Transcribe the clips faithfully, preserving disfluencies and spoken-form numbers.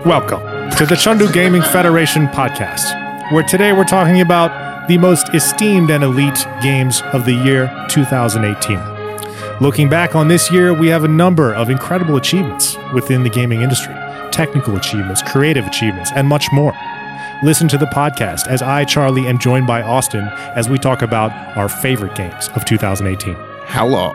Welcome to the Chengdu Gaming Federation podcast, where today we're talking about the most esteemed and elite games of the year two thousand eighteen. Looking back on this year, we have a number of incredible achievements within the gaming industry, technical achievements, creative achievements, and much more. Listen to the podcast as I, Charlie, am joined by Austin as we talk about our favorite games of two thousand eighteen. Hello.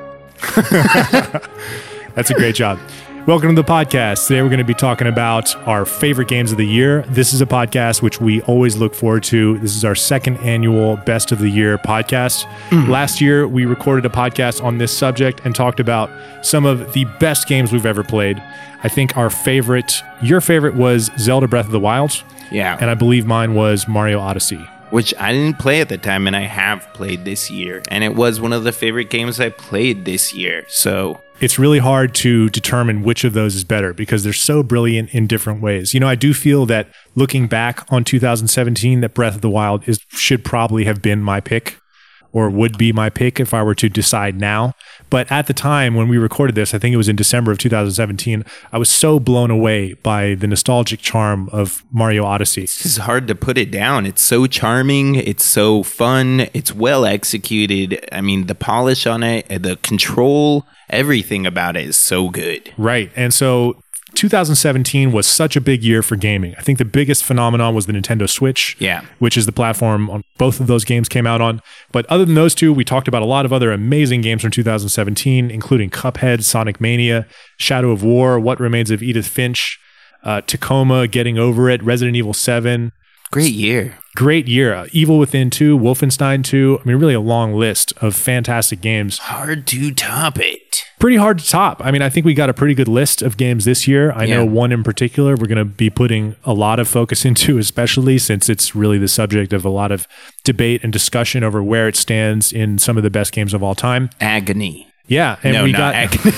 That's a great job. Welcome to the podcast. Today we're going to be talking about our favorite games of the year. This is a podcast which we always look forward to. This is our second annual Best of the Year podcast. Mm. Last year, we recorded a podcast on this subject and talked about some of the best games we've ever played. I think our favorite, your favorite was Zelda Breath of the Wild. Yeah. And I believe mine was Mario Odyssey. Which I didn't play at the time, and I have played this year. And it was one of the favorite games I played this year. So it's really hard to determine which of those is better because they're so brilliant in different ways. You know, I do feel that looking back on two thousand seventeen, that Breath of the Wild is should probably have been my pick, or would be my pick if I were to decide now. But at the time when we recorded this, I think it was in December of two thousand seventeen, I was so blown away by the nostalgic charm of Mario Odyssey. It's just hard to put it down. It's so charming. It's so fun. It's well executed. I mean, the polish on it, the control, everything about it is so good. Right. And so two thousand seventeen was such a big year for gaming. I think the biggest phenomenon was the Nintendo Switch, yeah, which is the platform on both of those games came out on. But other than those two, we talked about a lot of other amazing games from two thousand seventeen, including Cuphead, Sonic Mania, Shadow of War, What Remains of Edith Finch, uh, Tacoma, Getting Over It, Resident Evil seven. Great year. Great year. Uh, Evil Within two, Wolfenstein two. I mean, really a long list of fantastic games. Hard to top it. Pretty hard to top. I mean, I think we got a pretty good list of games this year. I yeah. know one in particular we're going to be putting a lot of focus into, especially since it's really the subject of a lot of debate and discussion over where it stands in some of the best games of all time. Agony. Yeah. And no, we not got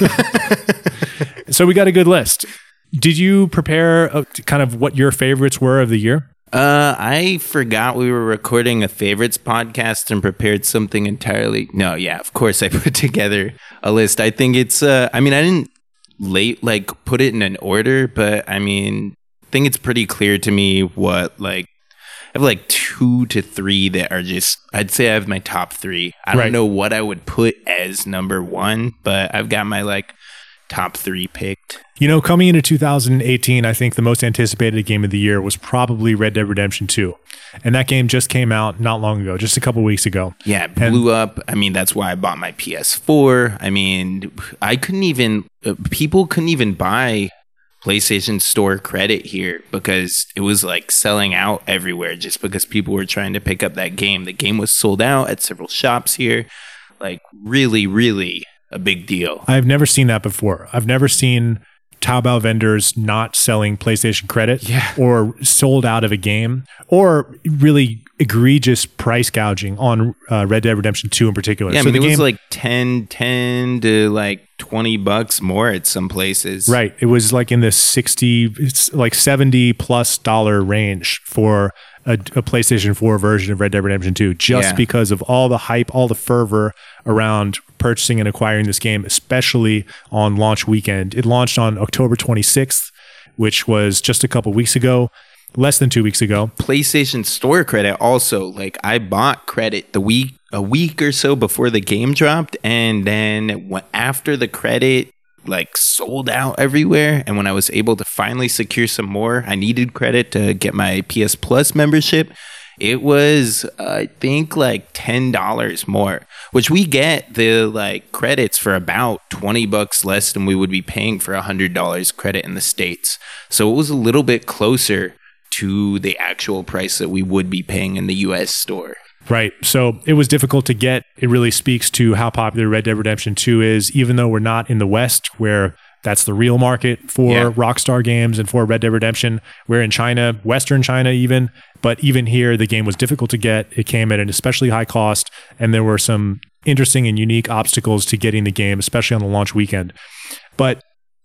agony. So we got a good list. Did you prepare a, kind of what your favorites were of the year? Uh, I forgot we were recording a favorites podcast and prepared something entirely. No, yeah, of course I put together a list. I think it's, uh, I mean, I didn't late like put it in an order, but I mean, I think it's pretty clear to me what like, I have like two to three that are just, I'd say I have my top three. I right. don't know what I would put as number one, but I've got my like top three picked. You know, coming into two thousand eighteen, I think the most anticipated game of the year was probably Red Dead Redemption two. And that game just came out not long ago, just a couple weeks ago. Yeah, it blew and, up. I mean, that's why I bought my P S four. I mean, I couldn't even, uh, people couldn't even buy PlayStation Store credit here because it was like selling out everywhere just because people were trying to pick up that game. The game was sold out at several shops here. Like, really, really a big deal. I've never seen that before. I've never seen Taobao vendors not selling PlayStation credit yeah. or sold out of a game, or really egregious price gouging on uh, Red Dead Redemption two in particular. Yeah, so I mean, the it game, was like ten, ten to like twenty bucks more at some places. Right. It was like in the sixty, it's like seventy plus dollar range for a, a PlayStation four version of Red Dead Redemption two, just yeah. because of all the hype, all the fervor around purchasing and acquiring this game, especially on launch weekend. It launched on October twenty-sixth, which was just a couple weeks ago, less than two weeks ago. PlayStation Store credit also, like I bought credit the week, a week or so before the game dropped. And then after the credit like sold out everywhere. And when I was able to finally secure some more, I needed credit to get my P S Plus membership. It was, uh, I think, like ten dollars more, which we get the like credits for about twenty bucks less than we would be paying for one hundred dollars credit in the States. So it was a little bit closer to the actual price that we would be paying in the U S store. Right. So it was difficult to get. It really speaks to how popular Red Dead Redemption two is, even though we're not in the West where that's the real market for yeah. Rockstar games and for Red Dead Redemption. We're in China, Western China even. But even here, the game was difficult to get. It came at an especially high cost, and there were some interesting and unique obstacles to getting the game, especially on the launch weekend. But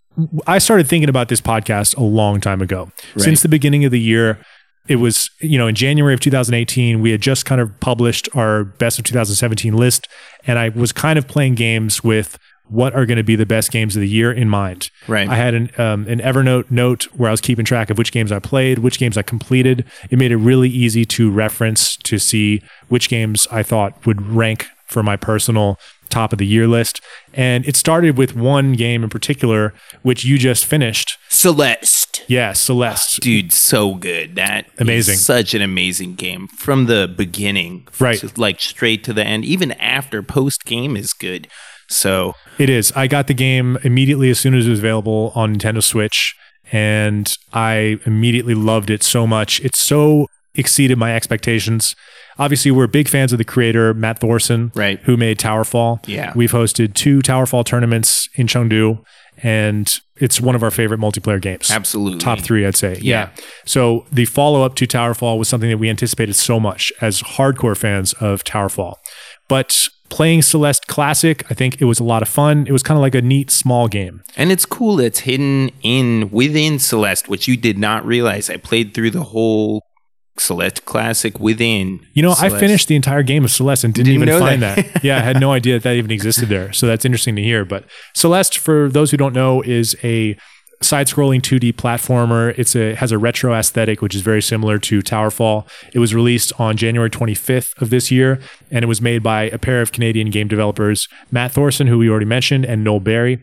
I started thinking about this podcast a long time ago. Right. Since the beginning of the year, it was, you know, in January of two thousand eighteen, we had just kind of published our best of two thousand seventeen list, and I was kind of playing games with what are going to be the best games of the year in mind. Right. I had an um, an Evernote note where I was keeping track of which games I played, which games I completed. It made it really easy to reference to see which games I thought would rank for my personal top of the year list. And it started with one game in particular, which you just finished. Celeste. Yeah, Celeste. Dude, so good. That amazing. Is such an amazing game from the beginning. Right. To, like straight to the end. Even after post game is good. So it is. I got the game immediately as soon as it was available on Nintendo Switch, and I immediately loved it so much. It so exceeded my expectations. Obviously, we're big fans of the creator, Matt Thorson, right, who made Towerfall. Yeah. We've hosted two Towerfall tournaments in Chengdu, and it's one of our favorite multiplayer games. Absolutely. Top three, I'd say. Yeah. yeah. So the follow-up to Towerfall was something that we anticipated so much as hardcore fans of Towerfall. But playing Celeste Classic, I think it was a lot of fun. It was kind of like a neat small game. And it's cool. It's hidden in within Celeste, which you did not realize. I played through the whole Celeste Classic within. You know, Celeste. I finished the entire game of Celeste and didn't, didn't even find that. that. Yeah, I had no idea that that even existed there. So that's interesting to hear. But Celeste, for those who don't know, is a side-scrolling two D platformer. It's a has a retro aesthetic, which is very similar to Towerfall. It was released on January twenty-fifth of this year, and it was made by a pair of Canadian game developers, Matt Thorson, who we already mentioned, and Noel Barry.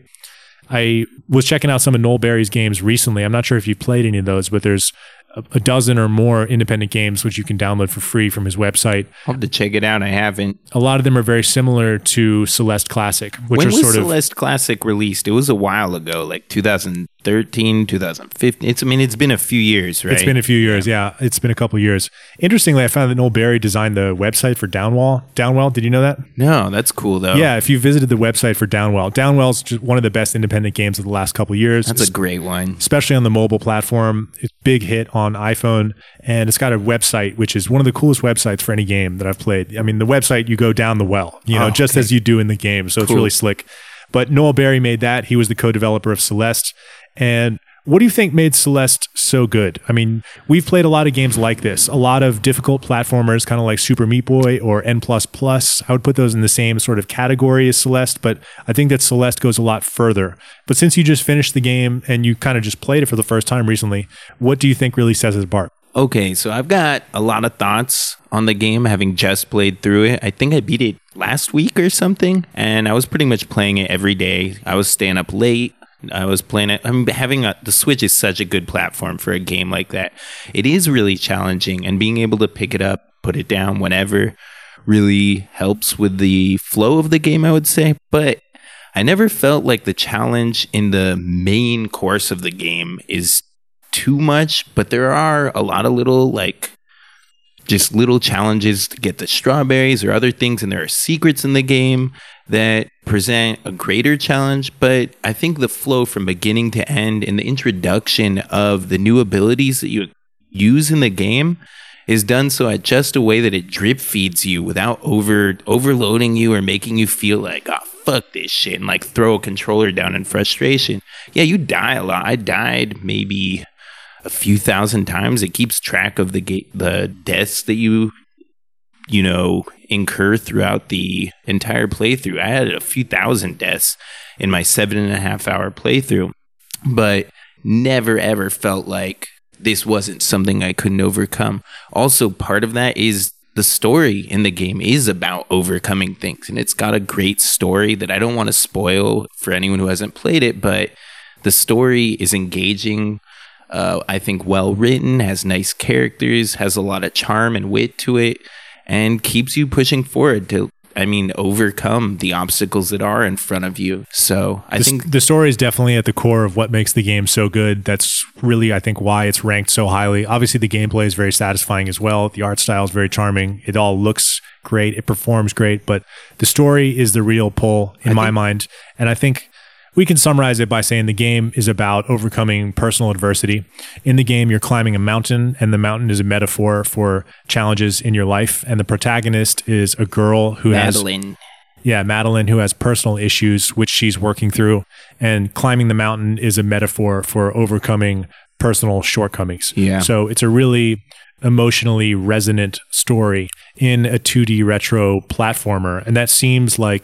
I was checking out some of Noel Barry's games recently. I'm not sure if you've played any of those, but there's a dozen or more independent games which you can download for free from his website. I'll have to check it out. I haven't. A lot of them are very similar to Celeste Classic, which when are was sort Celeste of Classic released? It was a while ago, like two thousand thirteen, two thousand fifteen. It's I mean, it's been a few years, right? It's been a few years, yeah. yeah. It's been a couple years. Interestingly, I found that Noel Barry designed the website for Downwell. Downwell, did you know that? No, that's cool though. Yeah, if you visited the website for Downwell, Downwell's just one of the best independent games of the last couple of years. That's a great one. Especially on the mobile platform. It's a big hit on iPhone, and it's got a website which is one of the coolest websites for any game that I've played. I mean, the website, you go down the well, you know, oh, just okay. as you do in the game. So cool. It's really slick. But Noel Barry made that. He was the co-developer of Celeste. And what do you think made Celeste so good? I mean, we've played a lot of games like this, a lot of difficult platformers, kind of like Super Meat Boy or N plus plus. I would put those in the same sort of category as Celeste, but I think that Celeste goes a lot further. But since you just finished the game and you kind of just played it for the first time recently, what do you think really sets it apart? Okay, so I've got a lot of thoughts on the game, having just played through it. I think I beat it last week or something, and I was pretty much playing it every day. I was staying up late. I was playing it. I'm having a, the Switch is such a good platform for a game like that. It is really challenging, and being able to pick it up, put it down whenever really helps with the flow of the game, I would say. But I never felt like the challenge in the main course of the game is too much, but there are a lot of little like just little challenges to get the strawberries or other things, and there are secrets in the game that present a greater challenge. But I think the flow from beginning to end and the introduction of the new abilities that you use in the game is done so at just a way that it drip feeds you without over overloading you or making you feel like, oh, fuck this shit, and like throw a controller down in frustration. Yeah, you die a lot. I died maybe a few thousand times. It keeps track of the ga- the deaths that you you know incur throughout the entire playthrough. I had a few thousand deaths in my seven and a half hour playthrough, but never ever felt like this wasn't something I couldn't overcome. Also, part of that is the story in the game is about overcoming things, and it's got a great story that I don't want to spoil for anyone who hasn't played it, but the story is engaging. Uh, I think well written, has nice characters, has a lot of charm and wit to it, and keeps you pushing forward to, I mean, overcome the obstacles that are in front of you. So I the, think the story is definitely at the core of what makes the game so good. That's really, I think, why it's ranked so highly. Obviously, the gameplay is very satisfying as well. The art style is very charming. It all looks great. It performs great. But the story is the real pull in I my think- mind. And I think we can summarize it by saying the game is about overcoming personal adversity. In the game, you're climbing a mountain, and the mountain is a metaphor for challenges in your life. And the protagonist is a girl who Madeline. has... Yeah, Madeline, who has personal issues, which she's working through. And climbing the mountain is a metaphor for overcoming personal shortcomings. Yeah. So it's a really emotionally resonant story in a two D retro platformer. And that seems like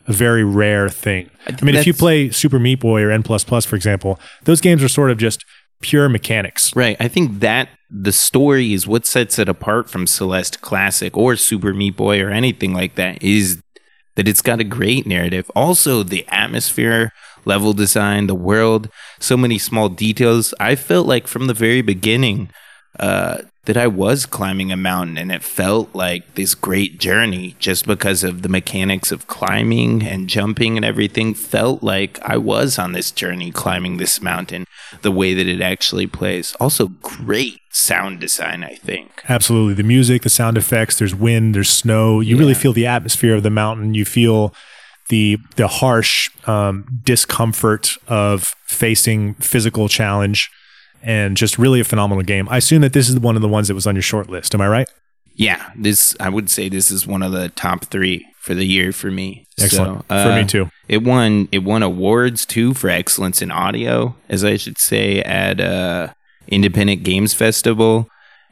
a very rare thing. I, I mean, if you play Super Meat Boy or N plus plus, for example, those games are sort of just pure mechanics. Right. I think that the story is what sets it apart from Celeste Classic or Super Meat Boy or anything like that, is that it's got a great narrative. Also, the atmosphere, level design, the world, so many small details. I felt like from the very beginning uh, that I was climbing a mountain, and it felt like this great journey just because of the mechanics of climbing and jumping and everything. Felt like I was on this journey climbing this mountain, the way that it actually plays. Also, great sound design, I think. Absolutely. The music, the sound effects, there's wind, there's snow. You yeah. really feel the atmosphere of the mountain. You feel the the harsh um, discomfort of facing physical challenge, and just really a phenomenal game. I assume that this is one of the ones that was on your short list. Am I right? Yeah, this I would say this is one of the top three for the year for me. Excellent. So, uh, for me too. It won it won awards too for excellence in audio, as I should say, at uh, Independent Games Festival,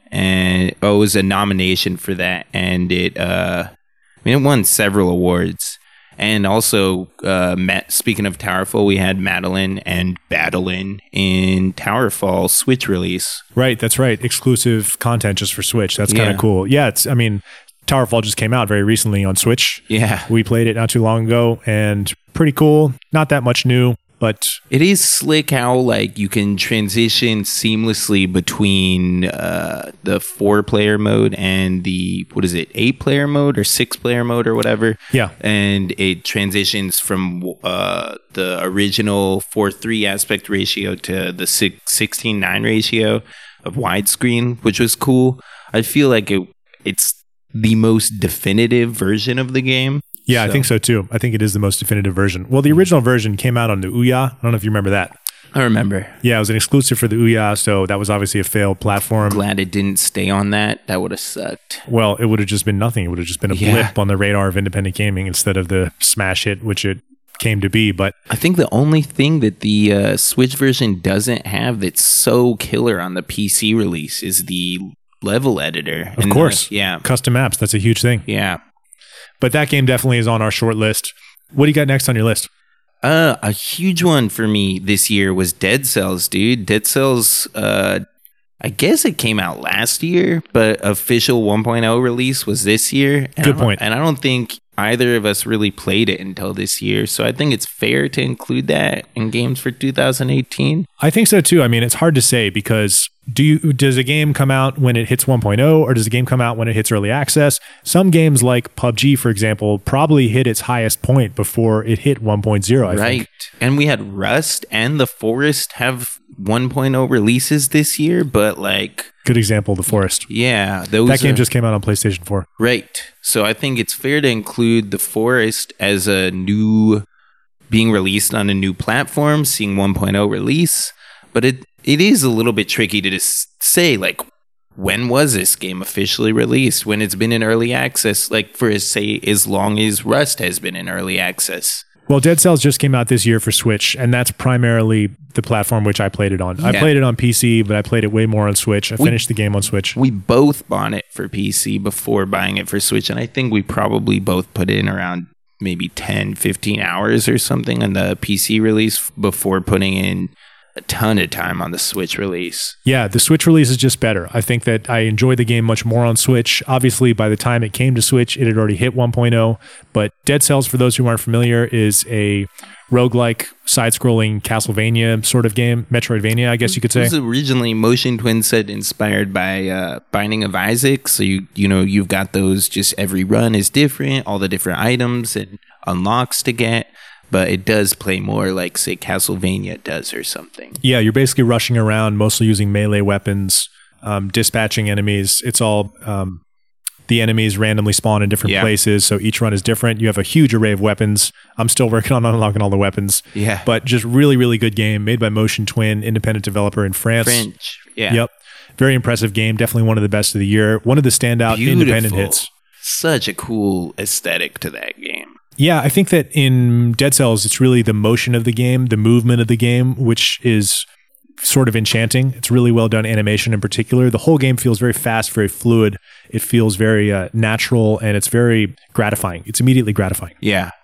and oh, it was a nomination for that, and it uh, I mean it won several awards. And also, uh, Matt, speaking of Towerfall, we had Madeline and Battlein in Towerfall Switch release. Right, that's right. Exclusive content just for Switch. That's kind of Yeah. cool. Yeah, it's. I mean, Towerfall just came out very recently on Switch. Yeah. We played it not too long ago, and pretty cool. Not that much new, but It is slick how like you can transition seamlessly between uh, the four-player mode and the, what is it, eight-player mode or six-player mode or whatever. yeah, And it transitions from uh, the original four three aspect ratio to the sixteen nine ratio of widescreen, which was cool. I feel like it it's the most definitive version of the game. yeah, I So- think so too. I think it is the most definitive version. Well, the original version came out on the Ouya. I don't know if you remember that. I remember. Yeah, it was an exclusive for the Ouya, so that was obviously a failed platform. Glad it didn't stay on that. That would have sucked. Well, it would have just been nothing. It would have just been a Yeah. blip on the radar of independent gaming instead of the smash hit, which it came to be. But I think the only thing that the uh, Switch version doesn't have that's so killer on the P C release is the level editor. of And the- course, yeah. custom maps, that's a huge thing. Yeah. But that game definitely is on our short list. What do you got next on your list? Uh, a huge one for me this year was Dead Cells, dude. Dead Cells, uh, I guess it came out last year, but official one point oh release was this year. And Good I point. And I don't think either of us really played it until this year. So I think it's fair to include that in games for two thousand eighteen. I think so too. I mean, it's hard to say because do you does a game come out when it hits one point oh or does a game come out when it hits early access? Some games like P U B G, for example, probably hit its highest point before it hit one point oh, I Right. think. And we had Rust and The Forest have one point oh releases this year, but like, Good example, The Forest. yeah, those That game are- just came out on PlayStation four. Right. So I think it's fair to include The Forest as a new, being released on a new platform, seeing one point oh release. But it it is a little bit tricky to just say, like, when was this game officially released? When it's been in early access, like for, say, as long as Rust has been in early access. Well, Dead Cells just came out this year for Switch, and that's primarily the platform which I played it on. I Yeah. played it on P C, but I played it way more on Switch. I We- finished the game on Switch. We both bought it for P C before buying it for Switch, and I think we probably both put in around maybe ten, fifteen hours or something on the P C release before putting in a ton of time on the Switch release. Yeah, the Switch release is just better. I think that I enjoyed the game much more on Switch. Obviously, by the time it came to Switch, it had already hit one point oh. But Dead Cells, for those who aren't familiar, is a roguelike, side-scrolling Castlevania sort of game. Metroidvania, I guess you could It say. was originally Motion Twin said inspired by uh, Binding of Isaac. So you you know you've got those. Just every run is different, all the different items and unlocks to get. But it does play more like, say, Castlevania does or something. Yeah, you're basically rushing around, mostly using melee weapons, um, dispatching enemies. It's all um, the enemies randomly spawn in different Yeah. places, so each run is different. You have a huge array of weapons. I'm still working on unlocking all the weapons. Yeah. But just really, really good game made by Motion Twin, independent developer in France. French. Yeah. Yep. Very impressive game. Definitely one of the best of the year. One of the standout independent Beautiful. hits. Such a cool aesthetic to that game. Yeah, I think that in Dead Cells, it's really the motion of the game, the movement of the game, which is sort of enchanting. It's really well done animation in particular. The whole game feels very fast, very fluid. It feels very uh, natural, and it's very gratifying. It's immediately gratifying. Yeah.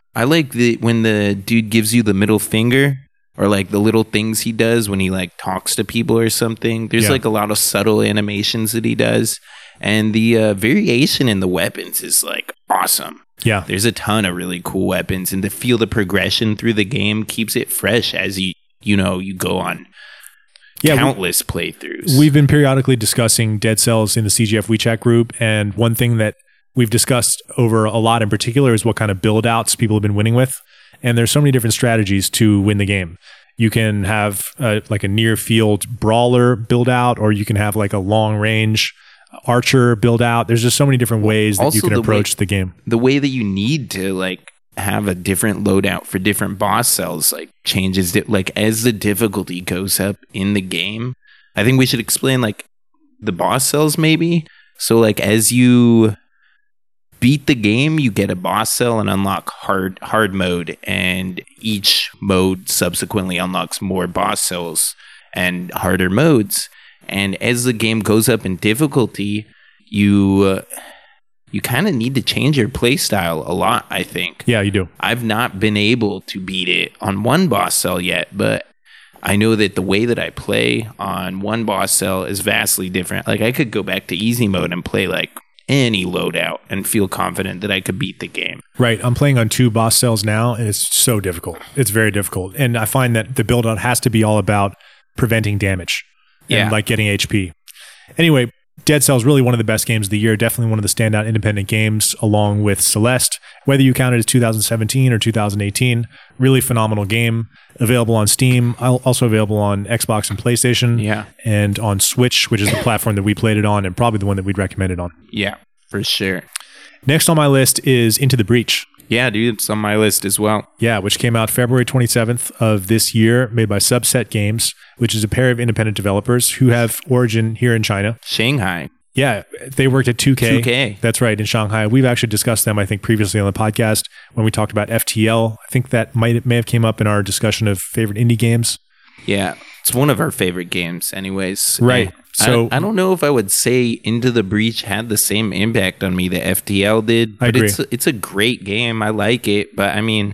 I like the when the dude gives you the middle finger, or like the little things he does when he like talks to people or something. There's Yeah. like a lot of subtle animations that he does, and the uh, variation in the weapons is like awesome. Yeah. There's a ton of really cool weapons, and to feel the progression through the game keeps it fresh as you you know you go on Yeah, we- countless playthroughs. We've been periodically discussing Dead Cells in the C G F WeChat group, and one thing that we've discussed over a lot in particular is what kind of build outs people have been winning with. And there's so many different strategies to win the game. You can have a, like a near field brawler build out, or you can have like a long range archer build out. There's just so many different ways that Also, you can the approach way- the game. the way that you need to like have a different loadout for different boss cells like changes di- like as the difficulty goes up in the game. I think we should explain like the boss cells maybe. So like as you beat the game, you get a boss cell and unlock hard hard mode, and each mode subsequently unlocks more boss cells and harder modes. And as the game goes up in difficulty, you uh, you kind of need to change your playstyle a lot, I think. Yeah, you do. I've not been able to beat it on one boss cell yet, but I know that the way that I play on one boss cell is vastly different. Like I could go back to easy mode and play like any loadout and feel confident that I could beat the game. Right. I'm playing on two boss cells now, and it's so difficult. It's very difficult. And I find that the build out has to be all about preventing damage and Yeah. like getting H P. Anyway, Dead Cells really one of the best games of the year. Definitely one of the standout independent games, along with Celeste. Whether you count it as two thousand seventeen or two thousand eighteen, really phenomenal game. Available on Steam, al- also available on Xbox and PlayStation, Yeah. and on Switch, which is the platform that we played it on, and probably the one that we'd recommend it on. Yeah, for sure. Next on my list is Into the Breach. Yeah, dude, it's on my list as well. Yeah, which came out February twenty-seventh of this year, made by Subset Games, which is a pair of independent developers who have origin here in China. Shanghai. Yeah, they worked at two K. two K. That's right, in Shanghai. We've actually discussed them, I think, previously on the podcast when we talked about F T L. I think that might may have came up in our discussion of favorite indie games. Yeah, it's one of our favorite games anyways. Right. And So- I, I don't know if I would say Into the Breach had the same impact on me that F T L did. I But agree. it's it's a great game. I like it, but I mean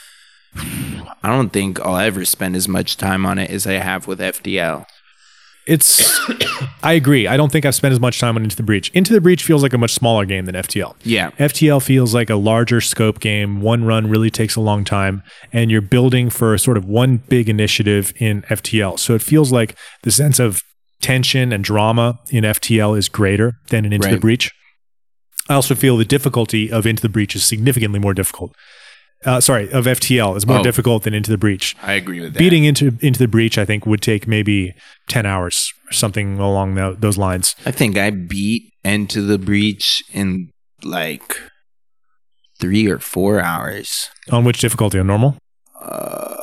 I don't think I'll ever spend as much time on it as I have with F T L. It's, I agree. I don't think I've spent as much time on Into the Breach. Into the Breach feels like a much smaller game than F T L. Yeah. F T L feels like a larger scope game. One run really takes a long time, and you're building for sort of one big initiative in F T L. So it feels like the sense of tension and drama in F T L is greater than in Into the Right. Breach. I also feel the difficulty of Into the Breach is significantly more difficult. Uh, sorry, of F T L is more Oh. difficult than Into the Breach. I agree with that. Beating into into the Breach, I think, would take maybe ten hours or something along tho- those lines. I think I beat Into the Breach in like three or four hours. On which difficulty? On normal? Uh,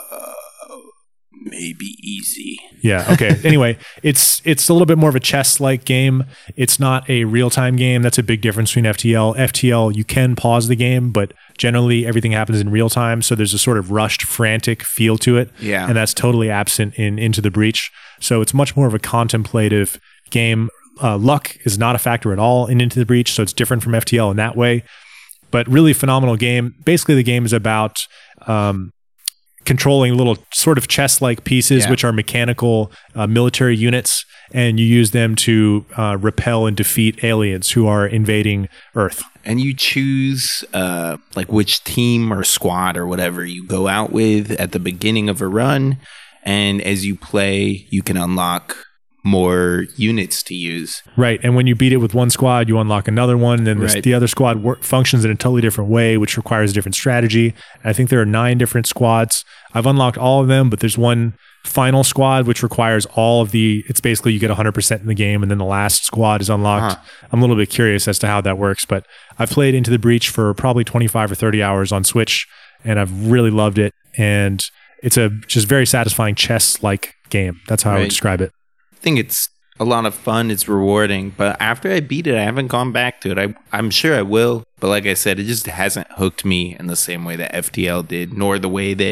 maybe easy. Yeah. Okay. Anyway, it's it's a little bit more of a chess-like game. It's not a real-time game. That's a big difference between F T L. F T L, you can pause the game, but generally everything happens in real time. So there's a sort of rushed, frantic feel to it. Yeah. And that's totally absent in Into the Breach. So it's much more of a contemplative game. Uh, luck is not a factor at all in Into the Breach, so it's different from F T L in that way. But really phenomenal game. Basically, the game is about um, controlling little sort of chess-like pieces, Yeah. which are mechanical uh, military units, and you use them to uh, repel and defeat aliens who are invading Earth. And you choose uh, like which team or squad or whatever you go out with at the beginning of a run. And as you play, you can unlock more units to use. Right, and when you beat it with one squad, you unlock another one, and then this, Right. the other squad wor- functions in a totally different way, which requires a different strategy. I think there are nine different squads. I've unlocked all of them, but there's one final squad which requires all of the. It's basically you get one hundred percent in the game, and then the last squad is unlocked. Huh. I'm a little bit curious as to how that works, but I've played Into the Breach for probably twenty-five or thirty hours on Switch, and I've really loved it. And it's a just very satisfying chess-like game. That's how I would Right. describe it. I think it's a lot of fun. It's rewarding. But after I beat it, I haven't gone back to it. I, I'm sure I will. But like I said, it just hasn't hooked me in the same way that F T L did, nor the way that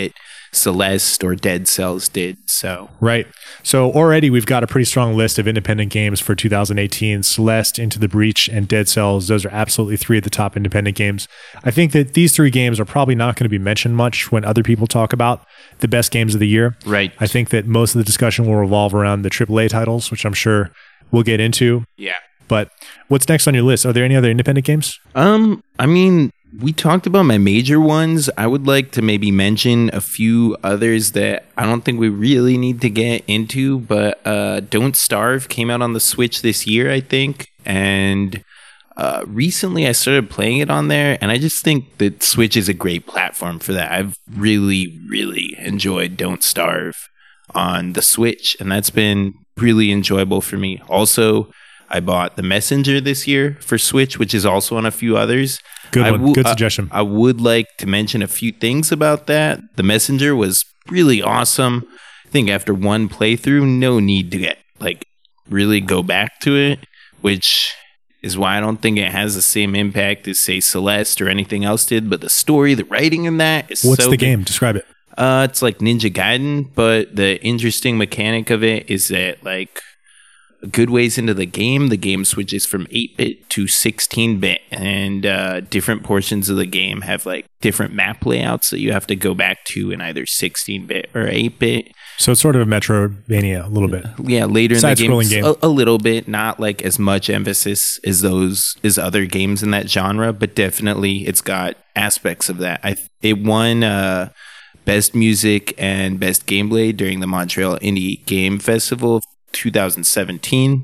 Celeste or Dead Cells did. So Right. So already we've got a pretty strong list of independent games for two thousand eighteen. Celeste, Into the Breach, and Dead Cells. Those are absolutely three of the top independent games. I think that these three games are probably not going to be mentioned much when other people talk about the best games of the year. Right. I think that most of the discussion will revolve around the triple A titles, which I'm sure we'll get into. yeah. But what's next on your list? Are there any other independent games? Um, I mean, we talked about my major ones. I would like to maybe mention a few others that I don't think we really need to get into, but uh, Don't Starve came out on the Switch this year, I think. And uh, recently I started playing it on there, and I just think that Switch is a great platform for that. I've really, really enjoyed Don't Starve on the Switch, and that's been really enjoyable for me. Also, I bought The Messenger this year for Switch, which is also on a few others. Good I one. w- Good suggestion. I, I would like to mention a few things about that. The Messenger was really awesome. I think after one playthrough, no need to get like really go back to it, which is why I don't think it has the same impact as say Celeste or anything else did. But the story, the writing in that is What's so the good. game? Describe it. Uh, it's like Ninja Gaiden, but the interesting mechanic of it is that like good ways into the game, the game switches from eight-bit to sixteen-bit, and uh, different portions of the game have like different map layouts that you have to go back to in either sixteen-bit or eight-bit. So it's sort of a Metroidvania a little bit. Yeah, later in the game, Side-scrolling game. A, a little bit, not like as much emphasis as those as other games in that genre, but definitely it's got aspects of that. I it won uh, Best Music and Best Gameplay during the Montreal Indie Game Festival two thousand seventeen,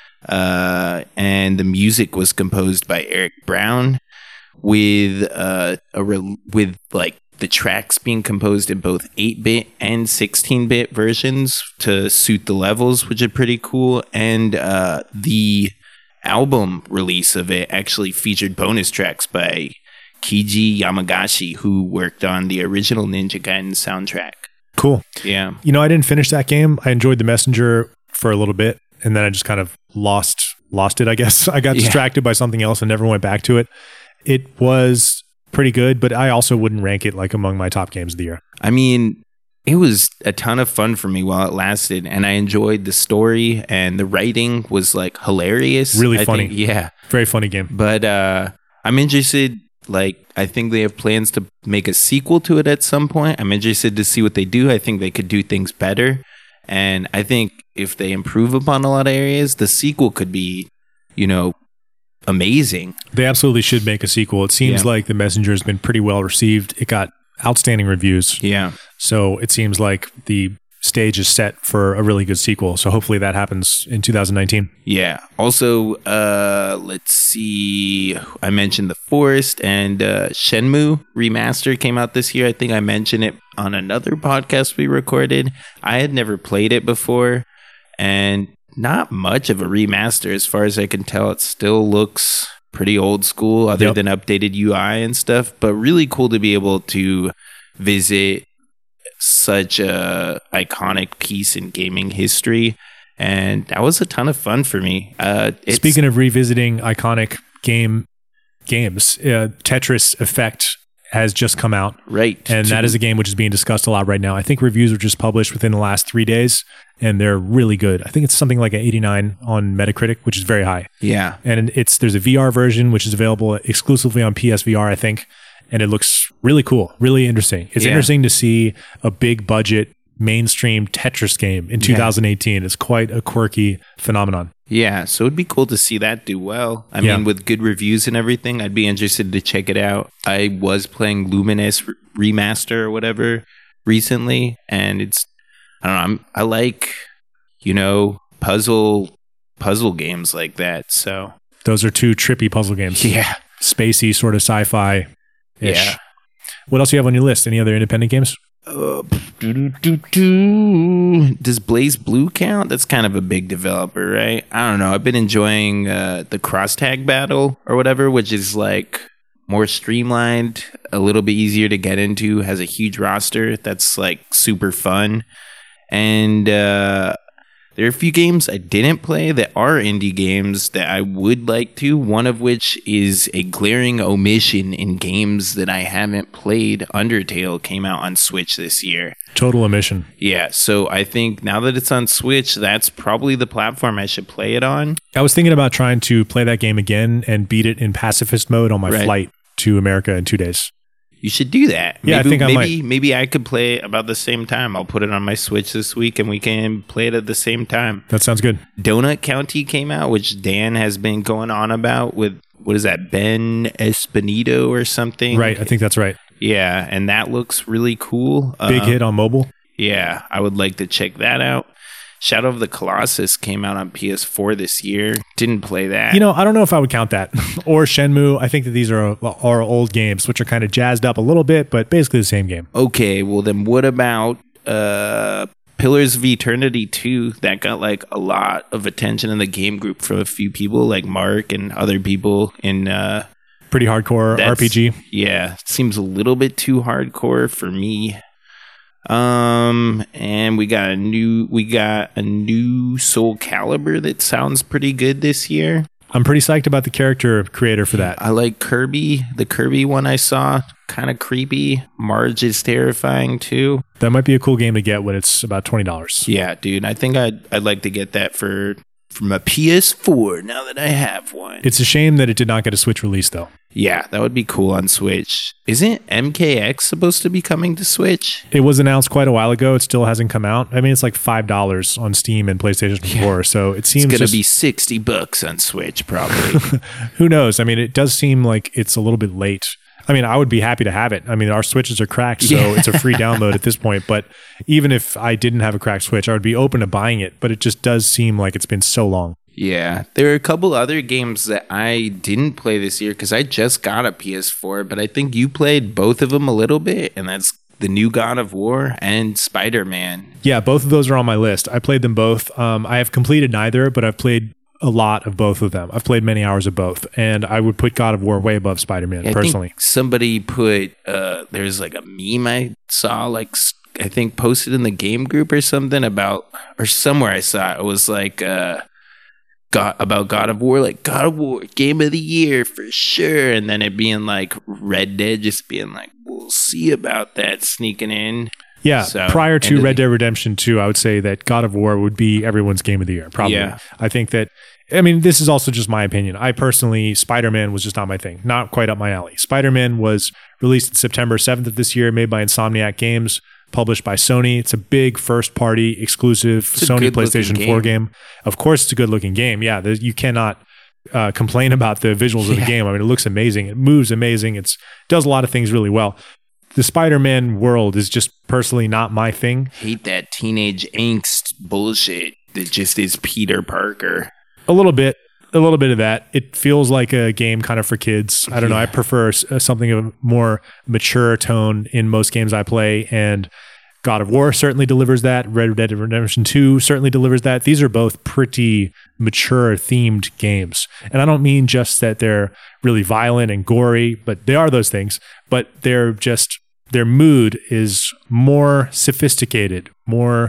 uh, and the music was composed by Eric Brown, with uh, a re- with like the tracks being composed in both eight-bit and sixteen-bit versions to suit the levels, which are pretty cool. And uh, the album release of it actually featured bonus tracks by Keiji Yamagashi, who worked on the original Ninja Gaiden soundtrack. Cool. Yeah. You know, I didn't finish that game. I enjoyed The Messenger for a little bit, and then I just kind of lost lost it, I guess. I got Yeah. distracted by something else and never went back to it. It was pretty good, but I also wouldn't rank it like among my top games of the year. I mean, it was a ton of fun for me while it lasted, and I enjoyed the story, and the writing was like hilarious. Really I funny. think- yeah. Very funny game. But uh, I'm interested, like, I think they have plans to make a sequel to it at some point. I'm interested to see what they do. I think they could do things better. And I think if they improve upon a lot of areas, the sequel could be, you know, amazing. They absolutely should make a sequel. It seems Yeah. like The Messenger has been pretty well received. It got outstanding reviews. Yeah. So it seems like the stage is set for a really good sequel. So hopefully that happens in two thousand nineteen. Yeah. Also, uh, let's see. I mentioned The Forest, and uh, Shenmue Remaster came out this year. I think I mentioned it on another podcast we recorded. I had never played it before, and not much of a remaster as far as I can tell. It still looks pretty old school, other Yep. than updated U I and stuff, but really cool to be able to visit such a iconic piece in gaming history. And that was a ton of fun for me. Uh, it's, Speaking of revisiting iconic game games, uh, Tetris Effect has just come out. right, And to- that is a game which is being discussed a lot right now. I think reviews were just published within the last three days, and they're really good. I think it's something like an eighty-nine on Metacritic, which is very high. yeah, And it's there's a V R version which is available exclusively on P S V R, I think, and it looks really cool, really interesting. It's Yeah. interesting to see a big budget mainstream Tetris game in two thousand eighteen. It's quite a quirky phenomenon. yeah. So it'd be cool to see that do well. I Yeah. mean, with good reviews and everything, I'd be interested to check it out. I was playing Luminous Remaster or whatever recently, and it's I don't know. I'm, I like you know puzzle puzzle games like that. So Those are two trippy puzzle games. yeah, Spacey, sort of sci-fi ish. Yeah. What else do you have on your list? Any other independent games? Uh, doo-doo-doo-doo. Does Blaze Blue count? That's kind of a big developer, right? I don't know. I've been enjoying uh, the cross tag battle or whatever, which is like more streamlined, a little bit easier to get into, has a huge roster that's like super fun. And uh, There are a few games I didn't play that are indie games that I would like to, one of which is a glaring omission in games that I haven't played. Undertale came out on Switch this year. Total omission. Yeah, so I think now that it's on Switch, that's probably the platform I should play it on. I was thinking about trying to play that game again and beat it in pacifist mode on my Right. flight to America in two days. You should do that. Yeah, I maybe, think I maybe, might. Maybe I could play it about the same time. I'll put it on my Switch this week and we can play it at the same time. That sounds good. Donut County came out, which Dan has been going on about with, what is that, Ben Espinito or something? Right, I think that's right. Yeah, and that looks really cool. Big Uh, hit on mobile. Yeah, I would like to check that out. Shadow of the Colossus came out on P S four this year. Didn't play that. You know, I don't know if I would count that. Or Shenmue. I think that these are are old games, which are kind of jazzed up a little bit, but basically the same game. Okay, well then what about uh, Pillars of Eternity two? That got like a lot of attention in the game group from a few people like Mark and other people in... Uh, Pretty hardcore That's- R P G. Yeah, seems a little bit too hardcore for me. Um, and we got a new we got a new Soul Calibur that sounds pretty good this year. I'm pretty psyched about the character creator for that. I like Kirby. The Kirby one I saw, kind of creepy. Marge is terrifying too. That might be a cool game to get when it's about twenty dollars. Yeah, dude. I think I'd I'd like to get that for from a P S four now that I have one. It's a shame that it did not get a Switch release, though. Yeah, that would be cool on Switch. Isn't M K X supposed to be coming to Switch? It was announced quite a while ago. It still hasn't come out. I mean, it's like five dollars on Steam and PlayStation four, so it seems It's going just, to be sixty bucks on Switch, probably. who knows? I mean, it does seem like it's a little bit late. I mean, I would be happy to have it. I mean, our Switches are cracked, so Yeah. it's a free download at this point. But even if I didn't have a cracked Switch, I would be open to buying it. But it just does seem like it's been so long. Yeah, there are a couple other games that I didn't play this year because I just got a P S four, but I think you played both of them a little bit, and that's the new God of War and Spider-Man. Yeah, both of those are on my list. I played them both. Um, I have completed neither, but I've played a lot of both of them. I've played many hours of both, and I would put God of War way above Spider-Man, Yeah, I personally. think somebody put, uh, there's like a meme I saw, like, s- I think posted in the game group or something about, or somewhere I saw it, it was like, uh, God, about God of War, like God of War game of the year for sure, and then it being like Red Dead just being like, we'll see about that sneaking in. Yeah, So, prior end to of Red the- Dead Redemption two, I would say that God of War would be everyone's game of the year, probably. Yeah. I think that, I mean, this is also just my opinion. I personally, Spider-Man was just not my thing, not quite up my alley. Spider-Man was released September seventh of this year, made by Insomniac Games, published by Sony. It's a big first-party exclusive It's a Sony good-looking PlayStation four game. Of course, it's a good-looking game. Yeah, there- you cannot uh, complain about the visuals of the Yeah. game. I mean, it looks amazing. It moves amazing. It's does a lot of things really well. The Spider-Man world is just personally not my thing. Hate that teenage angst bullshit that just is Peter Parker. A little bit, a little bit of that. It feels like a game kind of for kids. I don't know. I prefer s- uh, something of a more mature tone in most games I play, and God of War certainly delivers that. Red Dead Redemption two certainly delivers that. These are both pretty mature themed games. And I don't mean just that they're really violent and gory, but they are those things, but they're just, their mood is more sophisticated, more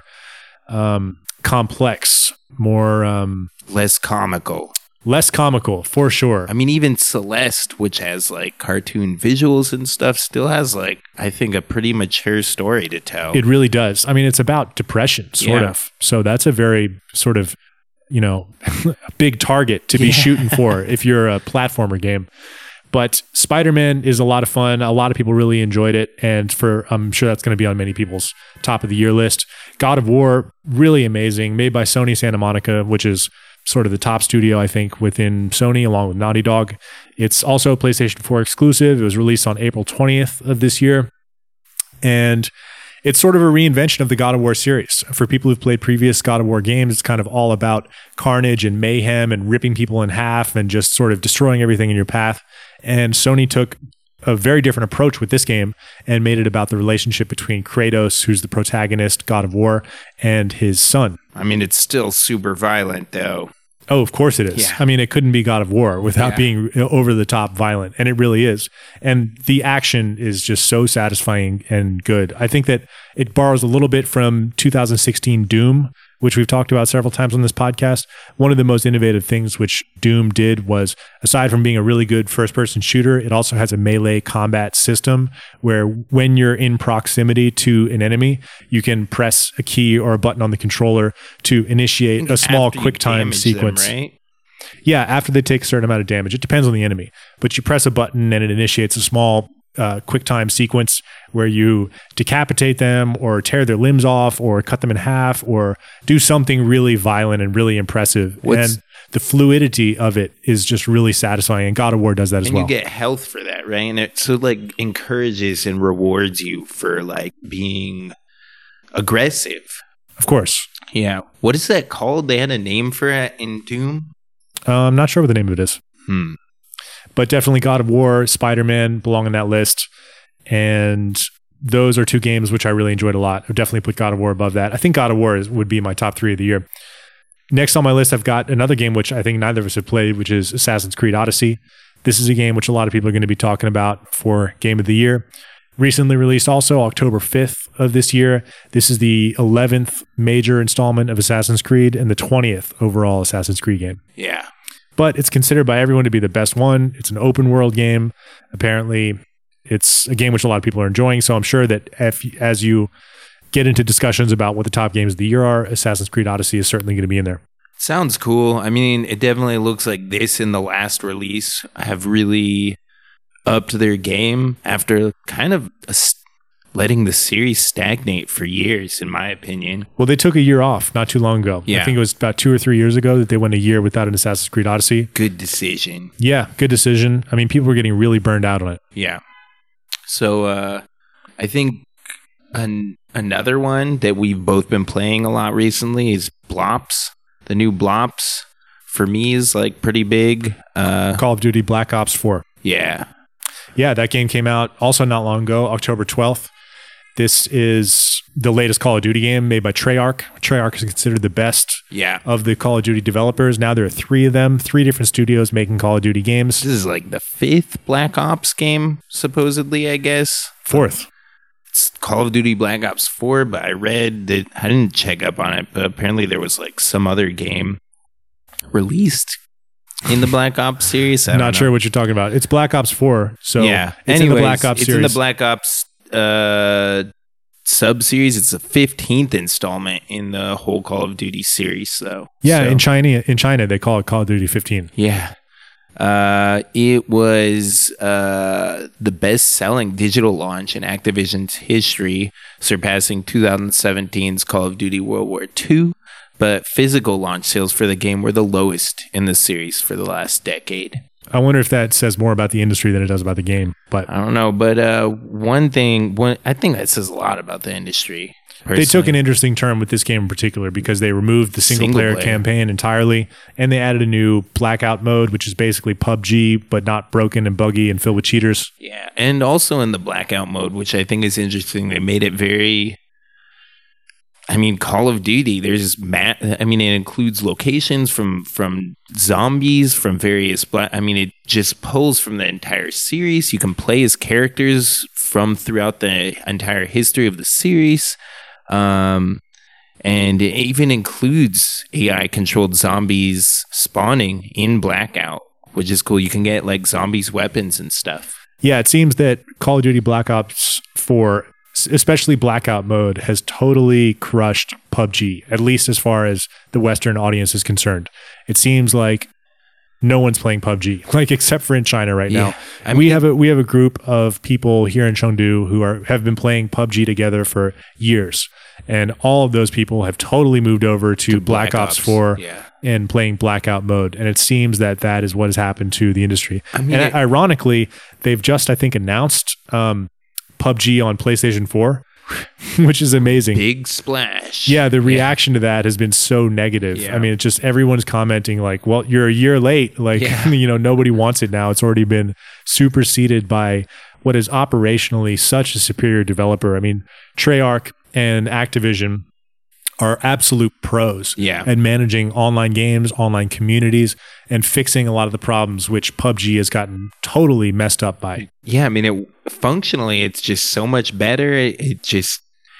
um, complex, more um, Less comical. less comical for sure. I mean, even Celeste, which has like cartoon visuals and stuff, still has like, I think, a pretty mature story to tell. It really does. I mean, it's about depression, sort Yeah. of. So that's a very sort of, you know, a big target to be Yeah. shooting for if you're a platformer game. But Spider-Man is a lot of fun. A lot of people really enjoyed it. And for, I'm sure that's going to be on many people's top of the year list. God of War, really amazing, made by Sony Santa Monica, which is sort of the top studio, I think, within Sony, along with Naughty Dog. It's also a PlayStation four exclusive. It was released on April twentieth of this year. And it's sort of a reinvention of the God of War series. For people who've played previous God of War games, it's kind of all about carnage and mayhem and ripping people in half and just sort of destroying everything in your path. And Sony took a very different approach with this game and made it about the relationship between Kratos, who's the protagonist, God of War, and his son. I mean, it's still super violent, though. Oh, of course it is. Yeah. I mean, it couldn't be God of War without Yeah. being over the top violent, and it really is. And the action is just so satisfying and good. I think that it borrows a little bit from two thousand sixteen Doom, which we've talked about several times on this podcast. One of the most innovative things which Doom did was, aside from being a really good first-person shooter, it also has a melee combat system where when you're in proximity to an enemy, you can press a key or a button on the controller to initiate a small quick-time sequence. Them, right? Yeah, after they take a certain amount of damage. It depends on the enemy. But you press a button and it initiates a small uh, quick-time sequence where you decapitate them or tear their limbs off or cut them in half or do something really violent and really impressive. What's, and the fluidity of it is just really satisfying. And God of War does that as and well. And you get health for that, right? And it so like encourages and rewards you for like being aggressive. Of course. Yeah. What is that called? They had a name for it in Doom? Uh, I'm not sure what the name of it is. Hmm. But definitely God of War, Spider-Man belong on that list. And those are two games which I really enjoyed a lot. I would definitely put God of War above that. I think God of War is, would be my top three of the year. Next on my list, I've got another game which I think neither of us have played, which is Assassin's Creed Odyssey. This is a game which a lot of people are going to be talking about for Game of the Year. Recently released also October fifth of this year. This is the eleventh major installment of Assassin's Creed and the twentieth overall Assassin's Creed game. Yeah. But it's considered by everyone to be the best one. It's an open world game. Apparently, it's a game which a lot of people are enjoying. So I'm sure that if, as you get into discussions about what the top games of the year are, Assassin's Creed Odyssey is certainly going to be in there. Sounds cool. I mean, it definitely looks like this and the last release have really upped their game after kind of a st- letting the series stagnate for years, in my opinion. Well, they took a year off not too long ago. Yeah. I think it was about two or three years ago that they went a year without an Assassin's Creed Odyssey. Good decision. Yeah, good decision. I mean, people were getting really burned out on it. Yeah. So uh, I think an- another one that we've both been playing a lot recently is Blops. The new Blops, for me, is like pretty big. Uh, Call of Duty Black Ops four. Yeah. Yeah, that game came out also not long ago, October twelfth. This is the latest Call of Duty game made by Treyarch. Treyarch is considered the best yeah. of the Call of Duty developers. Now there are three of them, three different studios making Call of Duty games. This is like the fifth Black Ops game, supposedly, I guess. Fourth. It's Call of Duty Black Ops four, but I read that, I didn't check up on it, but apparently there was like some other game released in the Black Ops series. I'm not know. sure what you're talking about. It's Black Ops four, so yeah. it's Anyways, in the Black Ops it's series. It's in the Black Ops uh, sub-series. It's the fifteenth installment in the whole Call of Duty series, though. Yeah, so. in China, in China, they call it Call of Duty fifteen. Yeah. Uh, it was uh, the best-selling digital launch in Activision's history, surpassing twenty seventeen's Call of Duty World War Two. But physical launch sales for the game were the lowest in the series for the last decade. I wonder if that says more about the industry than it does about the game. But I don't know. But uh, one thing, one, I think that says a lot about the industry. Personally. They took an interesting turn with this game in particular because they removed the single-player Single player. campaign entirely, and they added a new blackout mode, which is basically P U B G, but not broken and buggy and filled with cheaters. Yeah, and also in the blackout mode, which I think is interesting, they made it very... I mean, Call of Duty, there's, ma- I mean, it includes locations from, from zombies, from various, bla- I mean, it just pulls from the entire series. You can play as characters from throughout the entire history of the series. Um, and it even includes A I-controlled zombies spawning in Blackout, which is cool. You can get, like, zombies' weapons and stuff. Yeah, it seems that Call of Duty Black Ops four, especially Blackout mode, has totally crushed P U B G, at least as far as the Western audience is concerned. It seems like no one's playing P U B G, like except for in China right Yeah. now. I mean, we have a we have a group of people here in Chengdu who are have been playing P U B G together for years, and all of those people have totally moved over to, To Black, Black Ops Ops, four yeah. and playing Blackout mode. And it seems that that is what has happened to the industry. I mean, and it- ironically, they've just I think announced um, P U B G on PlayStation four. Which is amazing. Big splash. Yeah, the reaction to that has been so negative. Yeah. I mean, it's just everyone's commenting like, well, you're a year late. Like, Yeah. you know, nobody wants it now. It's already been superseded by what is operationally such a superior developer. I mean, Treyarch and Activision are absolute pros Yeah. at managing online games, online communities, and fixing a lot of the problems which P U B G has gotten totally messed up by. Yeah, I mean, it functionally, it's just so much better. It, it just,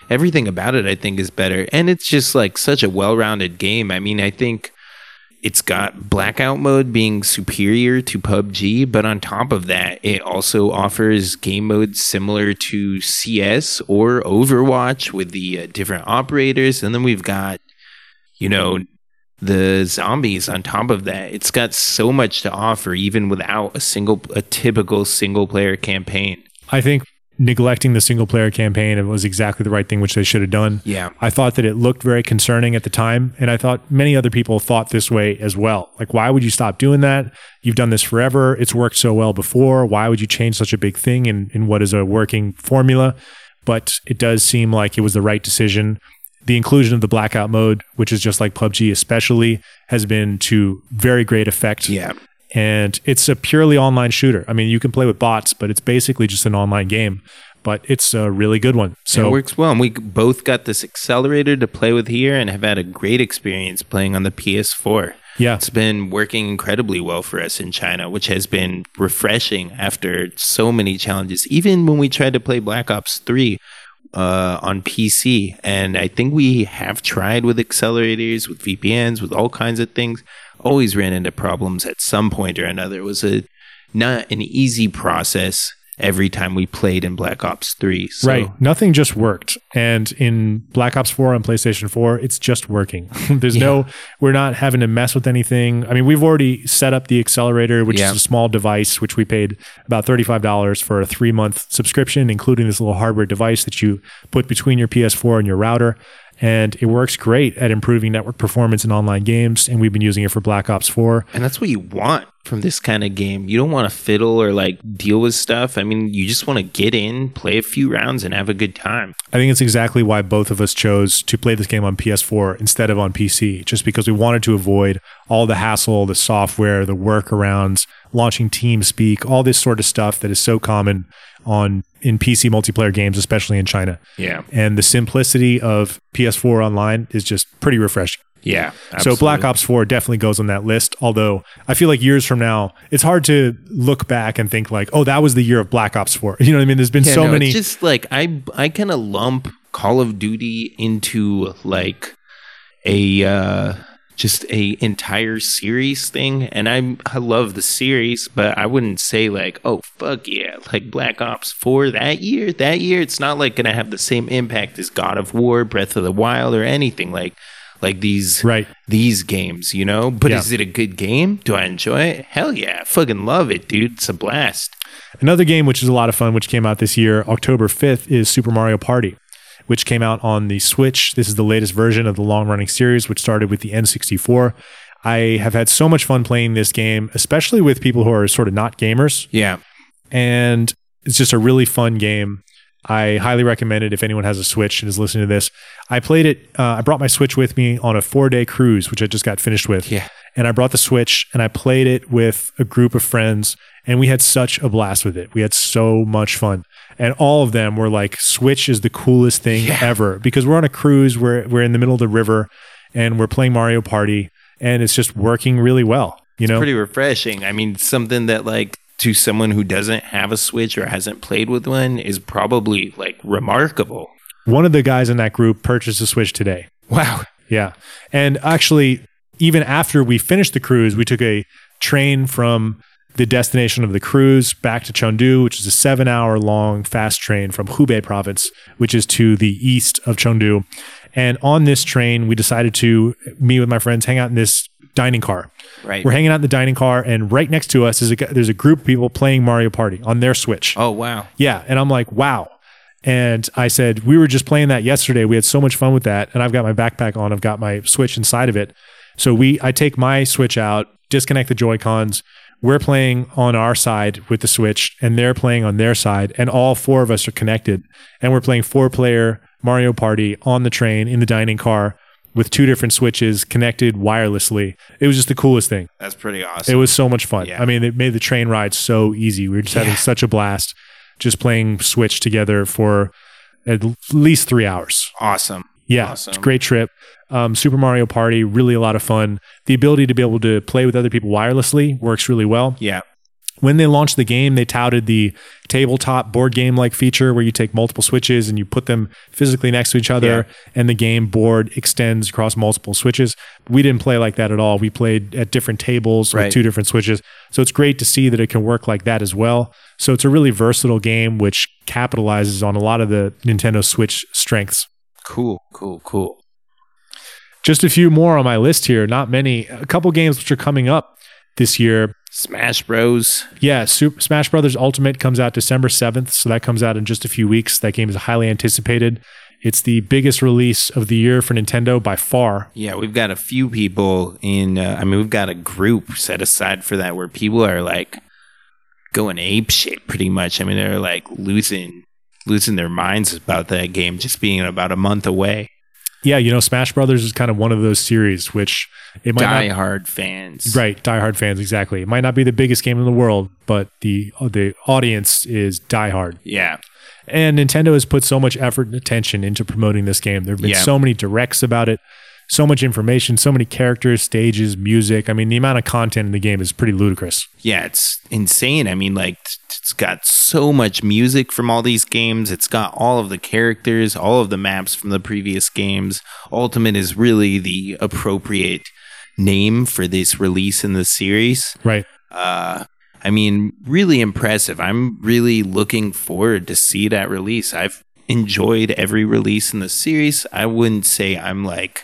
everything about it, I think, is better. And it's just like such a well-rounded game. I mean, I think it's got blackout mode being superior to P U B G, but on top of that, it also offers game modes similar to C S or Overwatch with the uh, different operators. And then we've got, you know, the zombies on top of that. It's got so much to offer, even without a single, a typical single player campaign. I think neglecting the single player campaign was exactly the right thing, which they should have done. Yeah. I thought that it looked very concerning at the time, and I thought many other people thought this way as well. Like, why would you stop doing that? You've done this forever. It's worked so well before. Why would you change such a big thing in, in what is a working formula? But it does seem like it was the right decision. The inclusion of the blackout mode, which is just like P U B G especially, has been to very great effect. Yeah. And it's a purely online shooter. I mean, you can play with bots, but it's basically just an online game. But it's a really good one. So it works well. And we both got this accelerator to play with here and have had a great experience playing on the P S four. Yeah. It's been working incredibly well for us in China, which has been refreshing after so many challenges. Even when we tried to play Black Ops three uh, on P C. And I think we have tried with accelerators, with V P Ns, with all kinds of things. Always ran into problems at some point or another. It was a not an easy process every time we played in Black Ops three. So. Right. Nothing just worked. And in Black Ops four on PlayStation four, it's just working. There's yeah. no, we're not having to mess with anything. I mean, we've already set up the accelerator, which yeah. is a small device, which we paid about thirty-five dollars for a three month subscription, including this little hardware device that you put between your P S four and your router. And it works great at improving network performance in online games. And we've been using it for Black Ops four. And that's what you want from this kind of game. You don't want to fiddle or like deal with stuff. I mean, you just want to get in, play a few rounds, and have a good time. I think it's exactly why both of us chose to play this game on P S four instead of on P C, just because we wanted to avoid all the hassle, the software, the workarounds, launching TeamSpeak, all this sort of stuff that is so common on in P C multiplayer games, especially in China. Yeah. And the simplicity of P S four online is just pretty refreshing. Yeah. Absolutely. So Black Ops four definitely goes on that list. Although I feel like years from now, it's hard to look back and think like, oh, that was the year of Black Ops four. You know what I mean? There's been yeah, so no, many. It's just like I I kind of lump Call of Duty into like a uh, just a entire series thing, and I I love the series, but I wouldn't say like, oh fuck yeah, like Black Ops four that year. That year, it's not like gonna have the same impact as God of War, Breath of the Wild, or anything like. Like these right. these games, you know? But yeah. Is it a good game? Do I enjoy it? Hell yeah. I fucking love it, dude. It's a blast. Another game which is a lot of fun, which came out this year, October fifth, is Super Mario Party, which came out on the Switch. This is the latest version of the long-running series, which started with the N sixty-four. I have had so much fun playing this game, especially with people who are sort of not gamers. Yeah. And it's just a really fun game. I highly recommend it if anyone has a Switch and is listening to this. I played it, uh, I brought my Switch with me on a four-day cruise, which I just got finished with. Yeah. And I brought the Switch and I played it with a group of friends, and we had such a blast with it. We had so much fun. And all of them were like, Switch is the coolest thing yeah. ever, because we're on a cruise, we're, we're in the middle of the river, and we're playing Mario Party, and it's just working really well. You it's know? Pretty refreshing. I mean, something that like, to someone who doesn't have a Switch or hasn't played with one is probably like remarkable. One of the guys in that group purchased a Switch today. Wow. Yeah. And actually, even after we finished the cruise, we took a train from the destination of the cruise back to Chengdu, which is a seven hour long fast train from Hubei province, which is to the east of Chengdu. And on this train, we decided to, me with my friends, hang out in this dining car. Right. We're hanging out in the dining car, and right next to us is a, there's a group of people playing Mario Party on their Switch. Oh, wow. Yeah. And I'm like, wow. And I said, we were just playing that yesterday. We had so much fun with that. And I've got my backpack on. I've got my Switch inside of it. So we, I take my Switch out, disconnect the Joy-Cons. We're playing on our side with the Switch, and they're playing on their side. And all four of us are connected. And we're playing four-player Mario Party on the train in the dining car with two different Switches connected wirelessly. It was just the coolest thing. That's pretty awesome. It was so much fun. Yeah. I mean, it made the train ride so easy. We were just yeah. having such a blast just playing Switch together for at least three hours. Awesome. Yeah, awesome. It's a great trip. Um, Super Mario Party, really a lot of fun. The ability to be able to play with other people wirelessly works really well. Yeah. When they launched the game, they touted the tabletop board game-like feature where you take multiple switches and you put them physically next to each other, yeah. and the game board extends across multiple switches. We didn't play like that at all. We played at different tables right. with two different switches. So it's great to see that it can work like that as well. So it's a really versatile game which capitalizes on a lot of the Nintendo Switch strengths. Cool, cool, cool. Just a few more on my list here. Not many. A couple games which are coming up this year. Smash Bros. Yeah, Super Smash Brothers Ultimate comes out December seventh, so that comes out in just a few weeks. That game is highly anticipated. It's the biggest release of the year for Nintendo by far. Yeah, we've got a few people in, uh, I mean, we've got a group set aside for that where people are like going ape shit pretty much. I mean, they're like losing, losing their minds about that game just being about a month away. Yeah, you know, Smash Brothers is kind of one of those series which it might die not, hard fans, right? Die hard fans, exactly. It might not be the biggest game in the world, but the the audience is die hard. Yeah, and Nintendo has put so much effort and attention into promoting this game. There have been yeah. so many directs about it, so much information, so many characters, stages, music. I mean, the amount of content in the game is pretty ludicrous. Yeah, it's insane. I mean, like, it's got so much music from all these games. It's got all of the characters, all of the maps from the previous games. Ultimate is really the appropriate name for this release in the series. Right. Uh, I mean, really impressive. I'm really looking forward to see that release. I've enjoyed every release in the series. I wouldn't say I'm like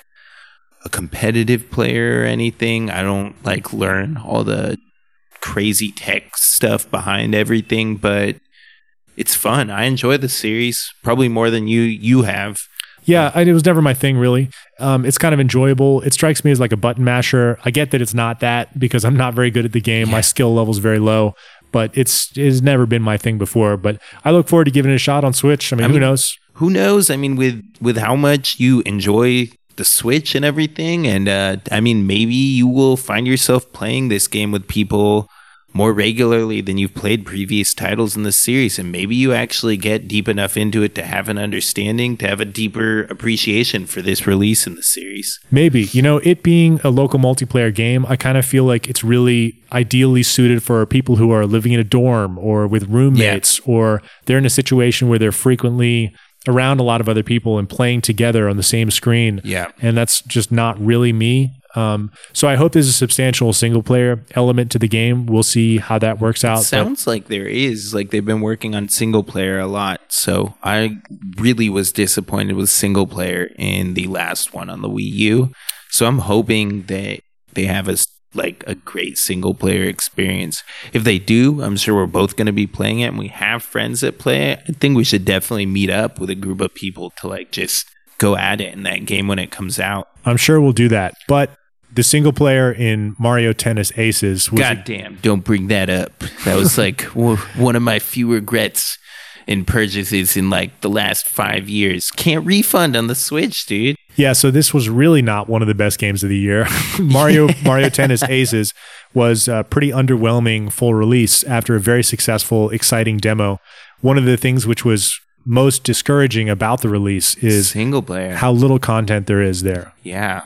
a competitive player or anything. I don't like learn all the crazy tech stuff behind everything, but it's fun. I enjoy the series probably more than you you have. Yeah, I, it was never my thing, really. Um, it's kind of enjoyable. It strikes me as like a button masher. I get that it's not that because I'm not very good at the game. Yeah. My skill level is very low, but it's it's never been my thing before. But I look forward to giving it a shot on Switch. I mean, I who mean, knows? Who knows? I mean, with with how much you enjoy the Switch and everything, and uh, I mean, maybe you will find yourself playing this game with people more regularly than you've played previous titles in the series, and maybe you actually get deep enough into it to have an understanding, to have a deeper appreciation for this release in the series. Maybe. You know, it being a local multiplayer game, I kind of feel like it's really ideally suited for people who are living in a dorm or with roommates, yeah. or they're in a situation where they're frequently around a lot of other people and playing together on the same screen. Yeah. And that's just not really me. Um, so I hope there's a substantial single player element to the game. We'll see how that works out. It sounds but, like there is. Like they've been working on single player a lot. So I really was disappointed with single player in the last one on the Wii U. So I'm hoping that they have a like a great single player experience. If they do, I'm sure we're both going to be playing it and we have friends that play it. I think we should definitely meet up with a group of people to like just go at it in that game when it comes out. I'm sure we'll do that. But the single player in Mario Tennis Aces was God damn, don't bring that up. That was like one of my few regrets in purchases in like the last five years. Can't refund on the Switch, dude. Yeah, so this was really not one of the best games of the year. Mario Mario Tennis Aces was a pretty underwhelming full release after a very successful, exciting demo. One of the things which was most discouraging about the release is single player. How little content there is there. Yeah.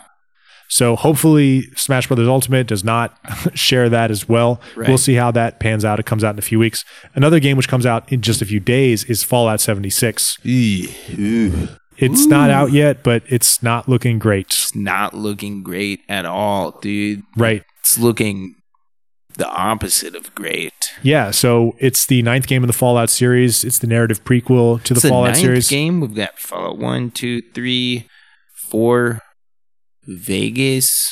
So hopefully Smash Brothers Ultimate does not share that as well. Right. We'll see how that pans out. It comes out in a few weeks. Another game which comes out in just a few days is Fallout seventy-six. Ooh. It's Ooh. not out yet, but it's not looking great. It's not looking great at all, dude. Right. It's looking the opposite of great. Yeah, so it's the ninth game in the Fallout series. It's the narrative prequel to the it's Fallout ninth series. Game. We've got Fallout one, two, three, four, Vegas,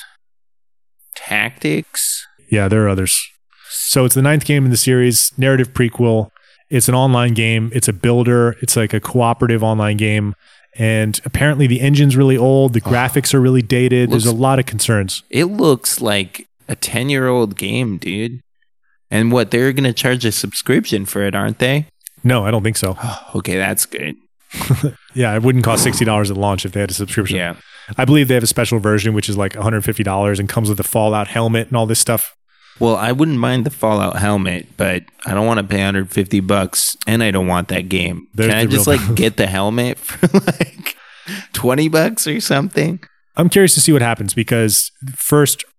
Tactics. Yeah, there are others. So it's the ninth game in the series, narrative prequel. It's an online game. It's a builder. It's like a cooperative online game. And apparently the engine's really old. The graphics are really dated. Looks, There's a lot of concerns. It looks like a ten-year-old game, dude. And what, they're going to charge a subscription for it, aren't they? No, I don't think so. Okay, that's good. Yeah, it wouldn't cost sixty dollars at launch if they had a subscription. Yeah. I believe they have a special version, which is like one hundred fifty dollars and comes with a Fallout helmet and all this stuff. Well, I wouldn't mind the Fallout helmet, but I don't want to pay one hundred fifty bucks, and I don't want that game. There's Can I just like problem. get the helmet for like twenty bucks or something? I'm curious to see what happens because first,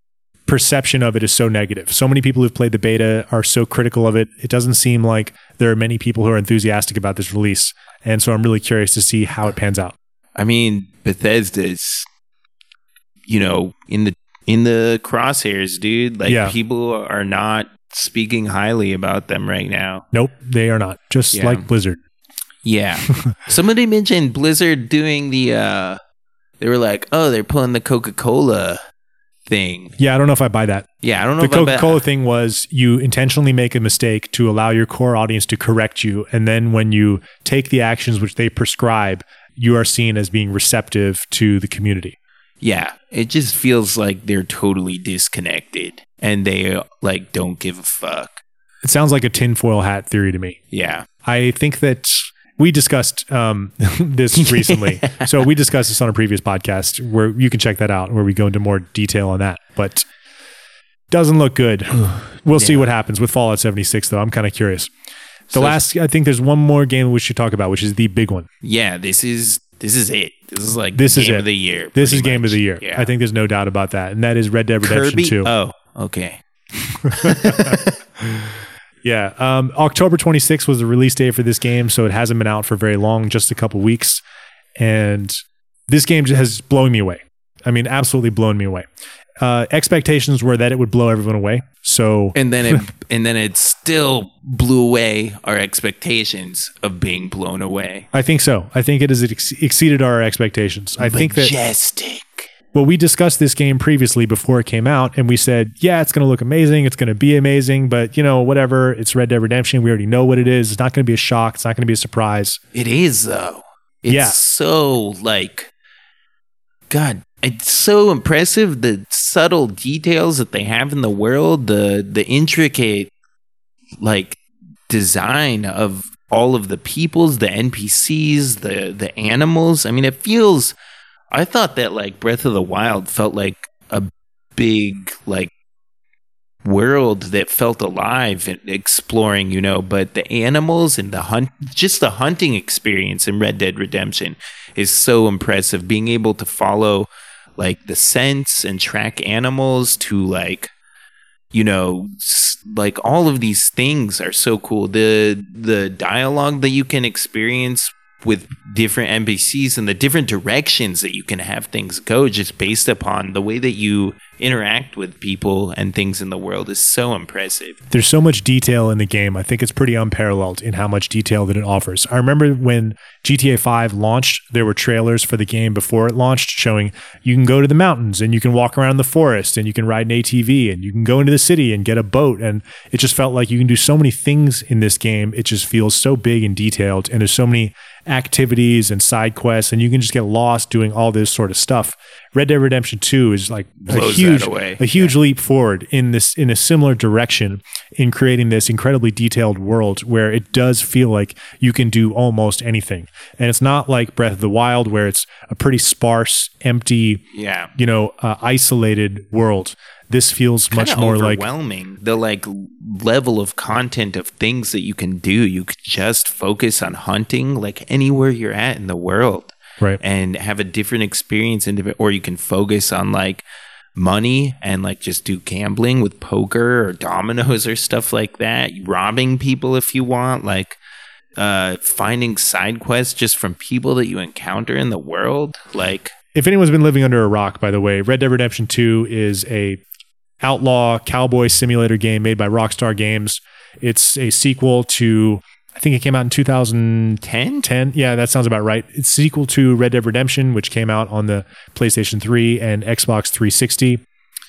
perception of it is so negative. So many people who've played the beta are so critical of it. It doesn't seem like there are many people who are enthusiastic about this release. And so I'm really curious to see how it pans out. I mean, Bethesda's, you know, in the in the crosshairs, dude. Like, yeah. people are not speaking highly about them right now. Nope, they are not. Just yeah. like Blizzard. Yeah. Somebody mentioned Blizzard doing the, uh, they were like, oh, they're pulling the Coca-Cola thing. Yeah, I don't know if I buy that. Yeah, I don't know the if I buy The Coca-Cola thing was you intentionally make a mistake to allow your core audience to correct you. And then when you take the actions which they prescribe, you are seen as being receptive to the community. Yeah, it just feels like they're totally disconnected and they like don't give a fuck. It sounds like a tinfoil hat theory to me. Yeah. I think that we discussed um, this recently. So we discussed this on a previous podcast where you can check that out, where we go into more detail on that. But doesn't look good. We'll yeah. see what happens with Fallout seventy-six, though. I'm kind of curious. The so, last, I think there's one more game we should talk about, which is the big one. Yeah, this is this is it. This is like this game is it. of the year. This is much. game of the year. Yeah. I think there's no doubt about that. And that is Red Dead Redemption Kirby? two. Oh, okay. Yeah. Um, October twenty-sixth was the release date for this game, so it hasn't been out for very long, just a couple weeks. And this game has blown me away. I mean, absolutely blown me away. Uh, expectations were that it would blow everyone away. So and then it and then it still blew away our expectations of being blown away. I think so. I think it has ex- exceeded our expectations. I Majestic. think that Majestic. Well, we discussed this game previously before it came out, and we said, yeah, it's going to look amazing. It's going to be amazing, but, you know, whatever. It's Red Dead Redemption. We already know what it is. It's not going to be a shock. It's not going to be a surprise. It is, though. It's yeah. so, like, God, it's so impressive, the subtle details that they have in the world, the the intricate, like, design of all of the peoples, the N P Cs, the, the animals. I mean, it feels... I thought that like Breath of the Wild felt like a big like world that felt alive and exploring, you know, but the animals and the hunt, just the hunting experience in Red Dead Redemption is so impressive. Being able to follow like the scents and track animals to like, you know, like all of these things are so cool. The the dialogue that you can experience with different N P Cs and the different directions that you can have things go just based upon the way that you interact with people and things in the world is so impressive. There's so much detail in the game. I think it's pretty unparalleled in how much detail that it offers. I remember when G T A five launched, there were trailers for the game before it launched showing you can go to the mountains and you can walk around the forest and you can ride an A T V and you can go into the city and get a boat. And it just felt like you can do so many things in this game. It just feels so big and detailed. And there's so many activities and side quests, and you can just get lost doing all this sort of stuff. Red Dead Redemption two is like a huge, a huge yeah. leap forward in this in a similar direction in creating this incredibly detailed world where it does feel like you can do almost anything. And it's not like Breath of the Wild where it's a pretty sparse, empty, yeah. you know, uh, isolated world. This feels Kinda much more like overwhelming. The like level of content of things that you can do. You could just focus on hunting like anywhere you're at in the world. Right. And have a different experience in different, or you can focus on like money and like just do gambling with poker or dominoes or stuff like that. Robbing people if you want, like uh, finding side quests just from people that you encounter in the world. Like, if anyone's been living under a rock, by the way, Red Dead Redemption two is a outlaw cowboy simulator game made by Rockstar Games. It's a sequel to, I think it came out in two thousand ten. ten Yeah, that sounds about right. It's a sequel to Red Dead Redemption, which came out on the PlayStation three and Xbox three sixty.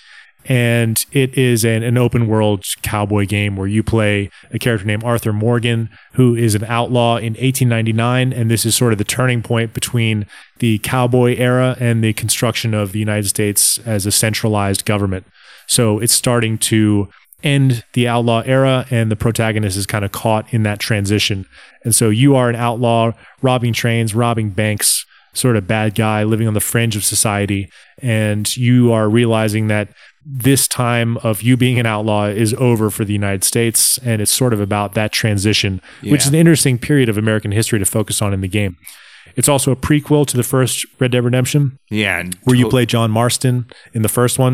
And it is an, an open world cowboy game where you play a character named Arthur Morgan, who is an outlaw in eighteen ninety-nine. And this is sort of the turning point between the cowboy era and the construction of the United States as a centralized government. So it's starting to end the outlaw era, and the protagonist is kind of caught in that transition. And so you are an outlaw robbing trains, robbing banks, sort of bad guy living on the fringe of society. And you are realizing that this time of you being an outlaw is over for the United States. And it's sort of about that transition, yeah. which is an interesting period of American history to focus on in the game. It's also a prequel to the first Red Dead Redemption. Yeah. Where to- you play John Marston in the first one.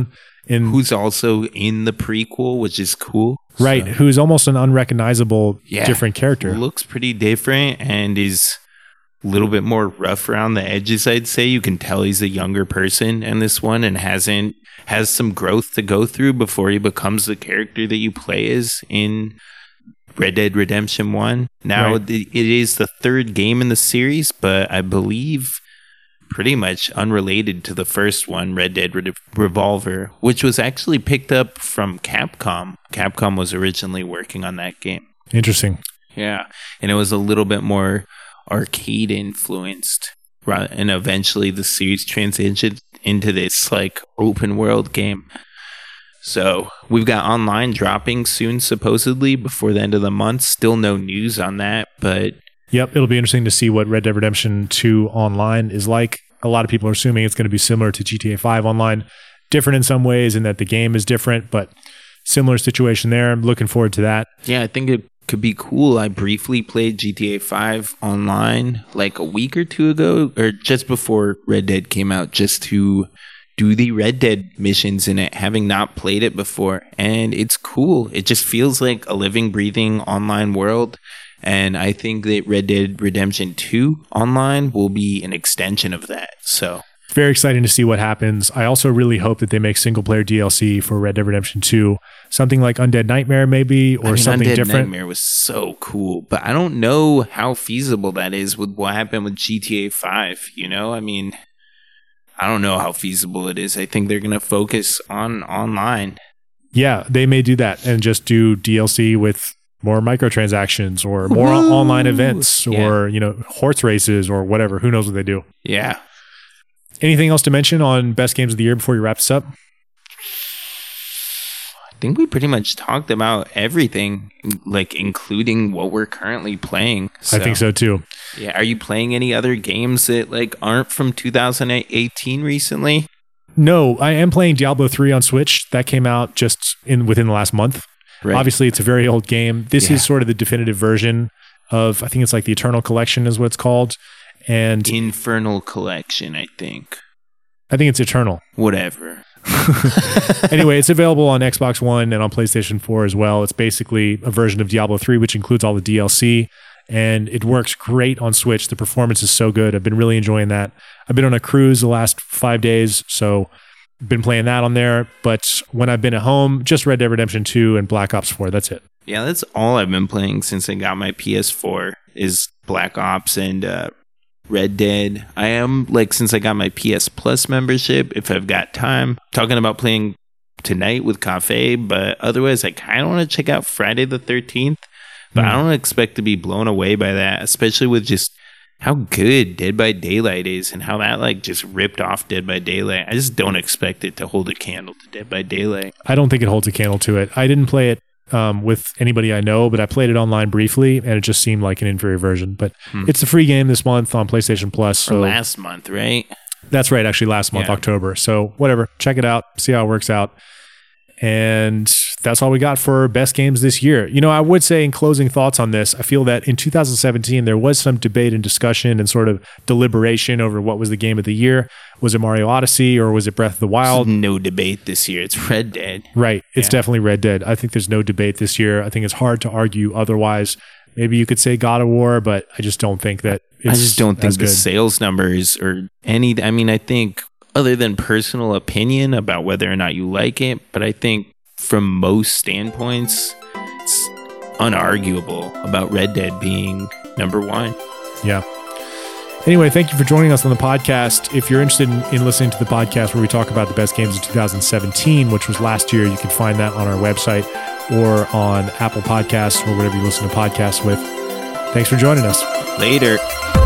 In, who's also in the prequel, which is cool. Right, So, who's almost an unrecognizable yeah, different character. looks pretty different and is a little bit more rough around the edges, I'd say. You can tell he's a younger person in this one and hasn't has some growth to go through before he becomes the character that you play as in Red Dead Redemption one. Now, Right. it is the third game in the series, but I believe pretty much unrelated to the first one, Red Dead Re- Revolver, which was actually picked up from Capcom. Capcom was originally working on that game. Interesting. Yeah, and it was a little bit more arcade influenced, right? And eventually the series transitioned into this like open world game. So we've got online dropping soon, supposedly before the end of the month. Still no news on that, but Yep, it'll be interesting to see what Red Dead Redemption two online is like. A lot of people are assuming it's going to be similar to G T A five online, different in some ways in that the game is different, but similar situation there. I'm looking forward to that. yeah, I think it could be cool. I briefly played G T A five online like a week or two ago, or just before Red Dead came out, just to do the Red Dead missions in it, having not played it before. And it's cool. It just feels like a living, breathing online world. And I think that Red Dead Redemption two online will be an extension of that. So It's very exciting to see what happens. I also really hope that they make single player D L C for Red Dead Redemption two. Something like Undead Nightmare maybe, or I mean, something Undead different. Nightmare was so cool, but I don't know how feasible that is with what happened with G T A five. You know, I mean, I don't know how feasible it is. I think they're going to focus on online. Yeah, they may do that and just do D L C with more microtransactions or more Woo! online events Yeah. or, you know, horse races or whatever. Who knows what they do? Yeah. Anything else to mention on best games of the year before you wrap this up? I think we pretty much talked about everything, like including what we're currently playing. I think so too. Yeah. Are you playing any other games that like aren't from two thousand eighteen recently? No, I am playing Diablo three on Switch. That came out just in within the last month. Right. Obviously, it's a very old game. This Yeah. is sort of the definitive version of, I think it's like the Eternal Collection is what it's called. And Infernal Collection, I think. I think it's Eternal. Whatever. Anyway, it's available on Xbox One and on PlayStation four as well. It's basically a version of Diablo three, which includes all the D L C, and it works great on Switch. The performance is so good. I've been really enjoying that. I've been on a cruise the last five days, so been playing that on there. But when I've been at home, just Red Dead Redemption two and Black Ops four. That's it. Yeah, that's all I've been playing since I got my P S four is Black Ops and uh, Red Dead. I am, like, since I got my P S Plus membership, if I've got time, talking about playing tonight with Cafe, but otherwise I kind of want to check out Friday the thirteenth, but Mm. I don't expect to be blown away by that, especially with just how good Dead by Daylight is and how that, like, just ripped off Dead by Daylight. I just don't expect it to hold a candle to Dead by Daylight. I don't think it holds a candle to it. I didn't play it um, with anybody I know, but I played it online briefly, and it just seemed like an inferior version. But Hmm. it's a free game this month on PlayStation Plus. Or So last month, right? that's right, actually last month, Yeah. October. So whatever, check it out, see how it works out. And that's all we got for best games this year. You know, I would say in closing thoughts on this, I feel that in two thousand seventeen, there was some debate and discussion and sort of deliberation over what was the game of the year. Was it Mario Odyssey or was it Breath of the Wild? No debate this year. It's Red Dead. Right. It's Yeah. definitely Red Dead. I think there's no debate this year. I think it's hard to argue otherwise. Maybe you could say God of War, but I just don't think that it's I just don't think as the good. sales numbers or any. I mean, I think other than personal opinion about whether or not you like it, but I think from most standpoints, it's unarguable about Red Dead being number one. Yeah. Anyway, thank you for joining us on the podcast. If you're interested in, in listening to the podcast where we talk about the best games of two thousand seventeen, which was last year, you can find that on our website or on Apple Podcasts or whatever you listen to podcasts with. Thanks for joining us. Later.